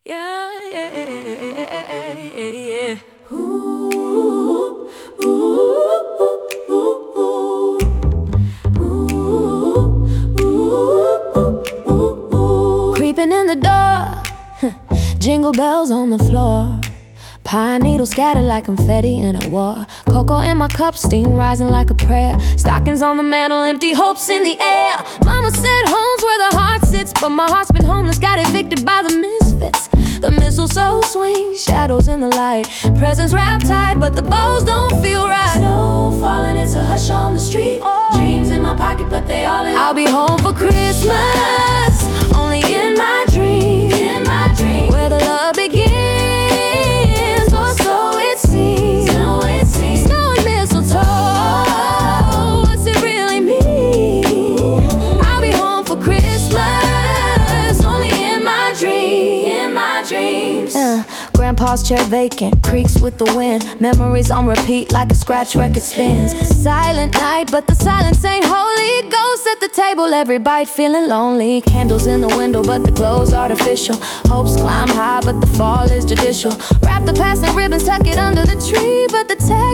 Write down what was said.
Yeah, yeah, yeah, yeah. Creeping in the door, jingle bells on the floor, pine needles scattered like confetti in a war. Cocoa in my cup, steam rising like a prayer. Stockings on the mantle, empty hopes in the air. Mama said home's where the heart sits, but my heart's been homeless, got evicted by the misfits. The mistletoe swings, shadows in the light, presents wrapped tight, but the bows don't feel right. Snow falling, it's a hush on the street. Dreams in my pocket, but they all in. I'll be home for Christmas, only in my dreams. In my dreams, where the love begins, or so it seems. Snow and mistletoe, what's it really mean? I'll be home for Christmas, only in my dreams. Grandpa's chair vacant, creaks with the wind. Memories on repeat like a scratch record spins. Silent night, but the silence ain't holy. Ghosts at the table, every bite feeling lonely. Candles in the window, but the glow's artificial. Hopes climb high, but the fall is judicial. Wrap the past in ribbons, tuck it under the tree, but the tag